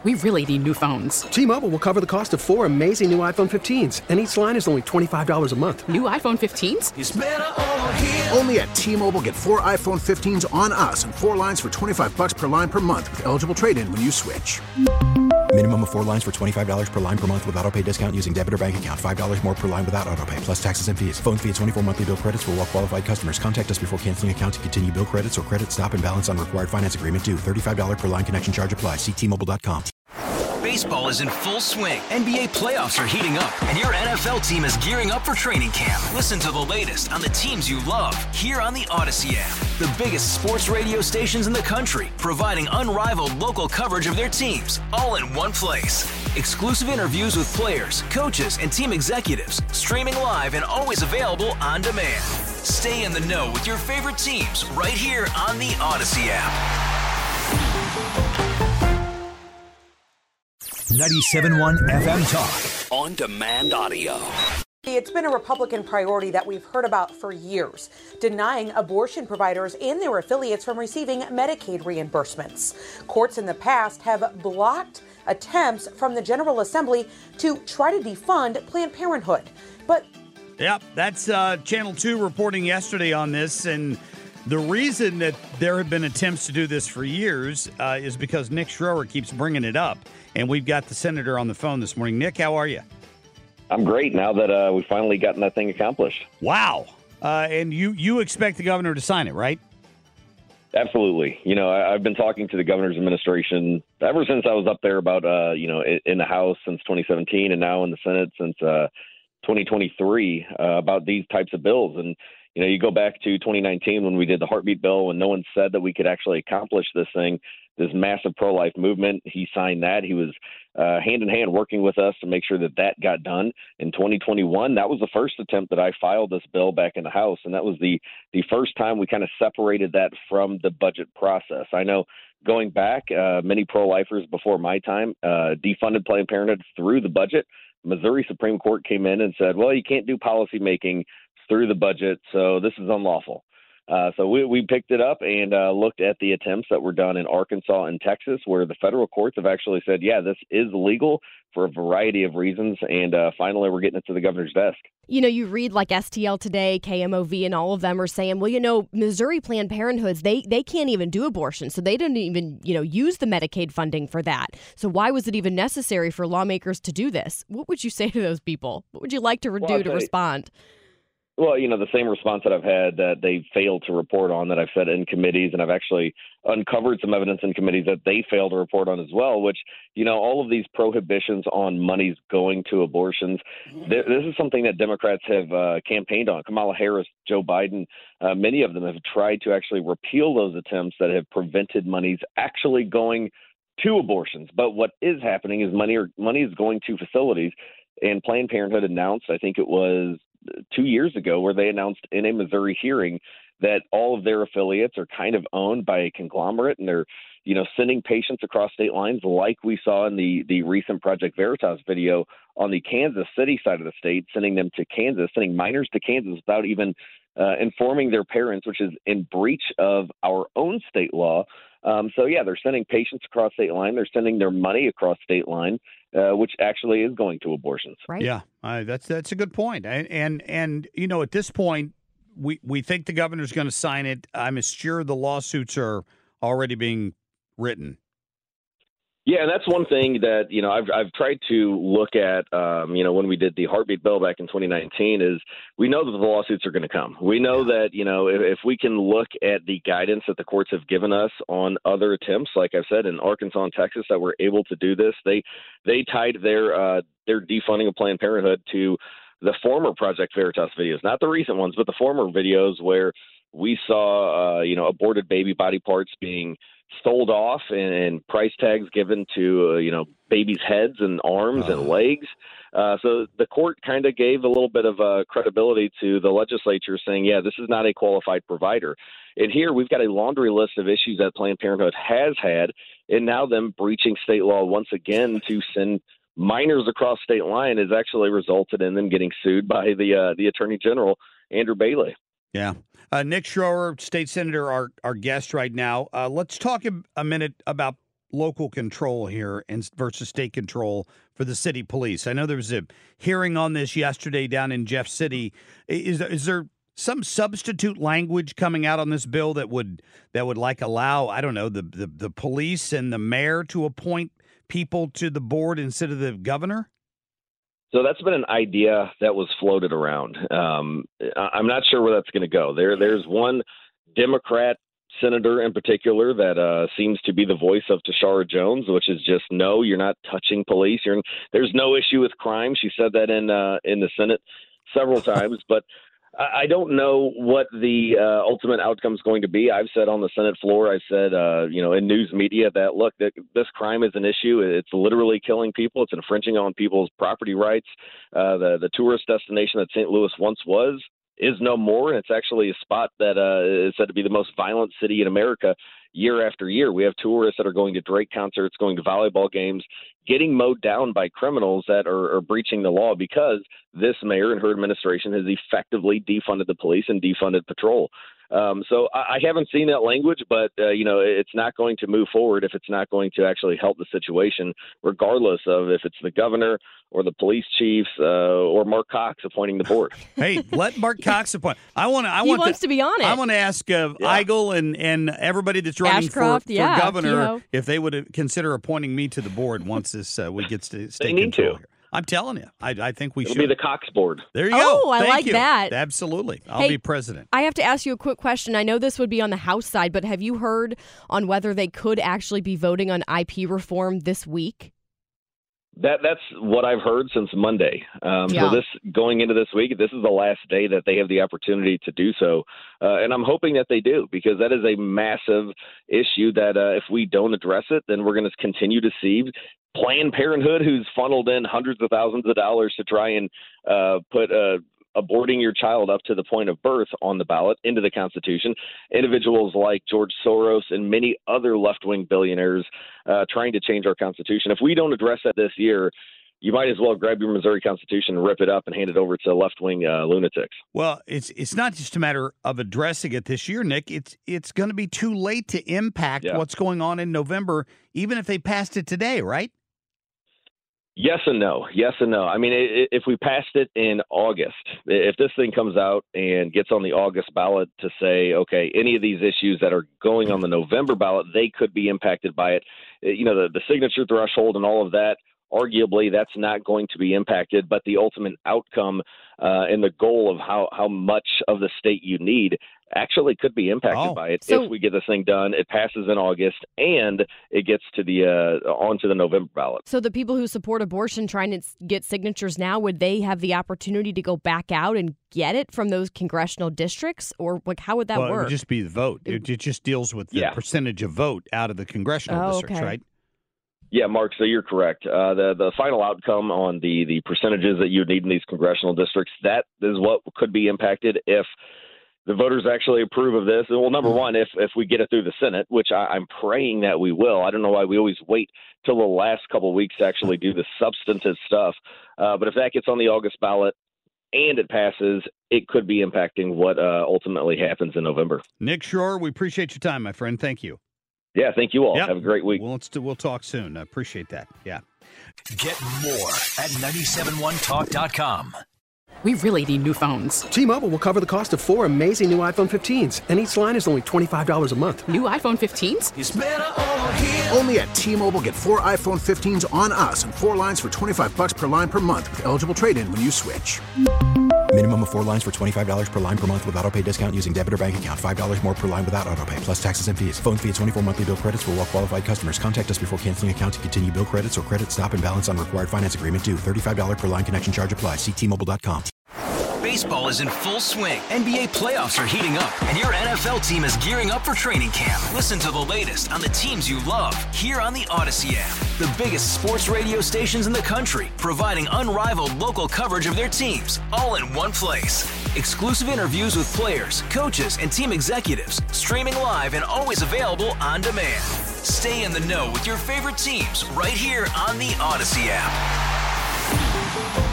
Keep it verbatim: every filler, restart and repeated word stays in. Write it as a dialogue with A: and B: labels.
A: We really need new phones.
B: T-Mobile will cover the cost of four amazing new iPhone fifteens, and each line is only twenty-five dollars a month.
A: New iPhone fifteens?
C: It's better over here.
D: Only at T-Mobile, get four iPhone fifteens on us and four lines for twenty-five dollars per line per month with eligible trade-in when you switch.
E: Minimum of four lines for twenty-five dollars per line per month with autopay discount using debit or bank account. five dollars more per line without autopay, plus taxes and fees. Phone fee at twenty-four monthly bill credits for well-qualified customers. Contact us before canceling account to continue bill credits or credit stop and balance on required finance agreement due. thirty-five dollars per line connection charge applies. See T Mobile dot com.
F: Baseball is in full swing. N B A playoffs are heating up, and your N F L team is gearing up for training camp. Listen to the latest on the teams you love here on the Odyssey app. The biggest sports radio stations in the country, providing unrivaled local coverage of their teams, all in one place. Exclusive interviews with players, coaches, and team executives, streaming live and always available on demand. Stay in the know with your favorite teams right here on the Odyssey app.
G: ninety-seven point one F M Talk.
H: On demand audio.
I: It's been a Republican priority that we've heard about for years, denying abortion providers and their affiliates from receiving Medicaid reimbursements. Courts in the past have blocked attempts from the General Assembly to try to defund Planned Parenthood. But
J: Yep, that's uh, Channel two reporting yesterday on this, and the reason that there have been attempts to do this for years uh, is because Nick Schroer keeps bringing it up, and we've got the senator on the phone this morning. Nick, how are you?
K: I'm great now that uh, we've finally gotten that thing accomplished.
J: Wow. Uh, and you, you expect the governor to sign it, right?
K: Absolutely. You know, I, I've been talking to the governor's administration ever since I was up there about, uh, you know, in, in the House since twenty seventeen and now in the Senate since uh, twenty twenty-three uh, about these types of bills. And, you know, you go back to twenty nineteen when we did the heartbeat bill and no one said that we could actually accomplish this thing, this massive pro-life movement. He signed that. He was uh, hand in hand working with us to make sure that that got done. In twenty twenty-one, that was the first attempt that I filed this bill back in the House, and that was the, the first time we kind of separated that from the budget process. I know going back, uh, many pro-lifers before my time uh, defunded Planned Parenthood through the budget. Missouri Supreme Court came in and said, well, you can't do policy making through the budget, so this is unlawful. Uh, so we, we picked it up and uh, looked at the attempts that were done in Arkansas and Texas, where the federal courts have actually said, yeah, this is legal for a variety of reasons. And uh, finally, we're getting it to the governor's desk.
L: You know, you read like S T L Today, K M O V, and all of them are saying, well, you know, Missouri Planned Parenthoods, they they can't even do abortion. So they didn't even, you know, use the Medicaid funding for that. So why was it even necessary for lawmakers to do this? What would you say to those people? What would you like to
K: Well,
L: do
K: I'll
L: to
K: tell you-
L: respond?
K: Well, you know, the same response that I've had that they failed to report on that I've said in committees, and I've actually uncovered some evidence in committees that they failed to report on as well, which, you know, all of these prohibitions on monies going to abortions, th- this is something that Democrats have uh, campaigned on. Kamala Harris, Joe Biden, uh, many of them have tried to actually repeal those attempts that have prevented monies actually going to abortions. But what is happening is money, are, money is going to facilities, and Planned Parenthood announced, I think it was two years ago, where they announced in a Missouri hearing that all of their affiliates are kind of owned by a conglomerate, and they're, you know, sending patients across state lines like we saw in the, the recent Project Veritas video on the Kansas City side of the state, sending them to Kansas, sending minors to Kansas without even uh, informing their parents, which is in breach of our own state law. Um, so, yeah, they're sending patients across state line. They're sending their money across state line, uh, which actually is going to abortions.
L: Right.
J: Yeah, uh, that's that's a good point. And, and, and you know, at this point, we, we think the governor's going to sign it. I'm sure the lawsuits are already being written.
K: Yeah, and that's one thing that, you know, I've I've tried to look at, um, you know, when we did the heartbeat bill back in twenty nineteen is we know that the lawsuits are going to come. We know that, you know, if, if we can look at the guidance that the courts have given us on other attempts, like I've said, in Arkansas and Texas that were able to do this, they they tied their uh, their defunding of Planned Parenthood to the former Project Veritas videos, not the recent ones, but the former videos where we saw, uh, you know, aborted baby body parts being sold off and, and price tags given to, uh, you know, babies' heads and arms uh. and legs. Uh, so the court kind of gave a little bit of uh, credibility to the legislature saying, yeah, this is not a qualified provider. And here we've got a laundry list of issues that Planned Parenthood has had, and now them breaching state law once again to send minors across state line has actually resulted in them getting sued by the uh, the Attorney General, Andrew Bailey.
J: Yeah. Uh, Nick Schroer, state senator, our, our guest right now. Uh, let's talk a, a minute about local control here and versus state control for the city police? I know there was a hearing on this yesterday down in Jeff City. Is there, is there some substitute language coming out on this bill that would that would like allow, I don't know, the, the, the police and the mayor to appoint people to the board instead of the governor?
K: So that's been an idea that was floated around. Um, I'm not sure where that's going to go. There, there's one Democrat senator in particular that uh, seems to be the voice of Tashara Jones, which is just, no, you're not touching police. You're, there's no issue with crime. She said that in uh, in the Senate several times, but I don't know what the uh, ultimate outcome is going to be. I've said on the Senate floor, I've said, uh, you know, in news media that, look, that this crime is an issue. It's literally killing people. It's infringing on people's property rights. Uh, the, the tourist destination that Saint Louis once was is no more. And it's actually a spot that uh, is said to be the most violent city in America year after year. We have tourists that are going to Drake concerts, going to volleyball games, getting mowed down by criminals that are, are breaching the law because this mayor and her administration has effectively defunded the police and defunded patrol. Um, so I, I haven't seen that language, but, uh, you know, it's not going to move forward if it's not going to actually help the situation, regardless of if it's the governor or the police chiefs uh, or Mark Cox appointing the board.
J: Hey, let Mark Cox appoint. I want to. I
L: he
J: want
L: wants to, to be on it.
J: I want to ask uh, yeah. Eigel and, and everybody that's running
L: Ashcroft,
J: for,
L: yeah,
J: for governor
L: Kehoe.
J: if they would consider appointing me to the board once this uh, we get to state
K: they need
J: control
K: to.
J: Here. I'm telling you, I, I think we
K: It'll
J: should
K: be the Cox board.
J: There you
L: oh,
J: go.
L: I
J: Thank
L: like
J: you.
L: that.
J: Absolutely. I'll
L: hey,
J: be president.
L: I have to ask you a quick question. I know this would be on the House side, but have you heard on whether they could actually be voting on I P reform this week?
K: That that's what I've heard since Monday. Um,
L: yeah.
K: So this going into this week, this is the last day that they have the opportunity to do so, uh, and I'm hoping that they do, because that is a massive issue that uh, if we don't address it, then we're going to continue to see Planned Parenthood, who's funneled in hundreds of thousands of dollars to try and uh, put uh, aborting your child up to the point of birth on the ballot into the Constitution. Individuals like George Soros and many other left-wing billionaires uh, trying to change our Constitution. If we don't address that this year, you might as well grab your Missouri Constitution, rip it up, and hand it over to left-wing uh, lunatics.
J: Well, it's it's not just a matter of addressing it this year, Nick. It's it's going to be too late to impact
K: yeah.
J: what's going on in November, even if they passed it today, right?
K: Yes and no. Yes and no. I mean, it, if we passed it in August, if this thing comes out and gets on the August ballot to say, okay, any of these issues that are going on the November ballot, they could be impacted by it. You know, the, the signature threshold and all of that, arguably that's not going to be impacted, but the ultimate outcome uh, and the goal of how, how much of the state you need actually could be impacted
J: oh,
K: by it
L: so,
K: if we get this thing done. It passes in August and it gets to the uh, onto the November ballot.
L: So the people who support abortion trying to get signatures now, would they have the opportunity to go back out and get it from those congressional districts, or like how would that
J: well,
L: work?
J: It would just be the vote. It, it just deals with the
K: yeah.
J: percentage of vote out of the congressional
L: oh,
J: districts,
L: okay.
J: right?
K: Yeah, Mark, so you're correct. Uh, the the final outcome on the, the percentages that you need in these congressional districts, that is what could be impacted if the voters actually approve of this. Well, number one, if if we get it through the Senate, which I, I'm praying that we will. I don't know why we always wait till the last couple of weeks to actually do the substantive stuff. Uh, but if that gets on the August ballot and it passes, it could be impacting what uh, ultimately happens in November.
J: Nick Schroer, we appreciate your time, my friend. Thank you.
K: Yeah, thank you all.
J: Yep.
K: Have a great week.
J: Well, let's do, we'll talk soon. I appreciate that. Yeah.
G: Get more at nine seven one talk dot com.
A: We really need new phones.
B: T-Mobile will cover the cost of four amazing new iPhone fifteens, and each line is only twenty-five dollars a month.
A: New iPhone fifteens?
D: It's better over here. Only at T-Mobile, get four iPhone fifteens on us and four lines for twenty-five bucks per line per month with eligible trade-in when you switch.
E: Minimum of four lines for twenty-five dollars per line per month with autopay discount using debit or bank account. five dollars more per line without autopay, plus taxes and fees. Phone fee at twenty-four monthly bill credits for well-qualified customers. Contact us before canceling account to continue bill credits or credit stop and balance on required finance agreement due. thirty-five dollars per line connection charge applies. See T Mobile dot com.
F: Baseball is in full swing. N B A playoffs are heating up, and your N F L team is gearing up for training camp. Listen to the latest on the teams you love here on the Odyssey app. The biggest sports radio stations in the country, providing unrivaled local coverage of their teams, all in one place. Exclusive interviews with players, coaches, and team executives, streaming live and always available on demand. Stay in the know with your favorite teams right here on the Odyssey app.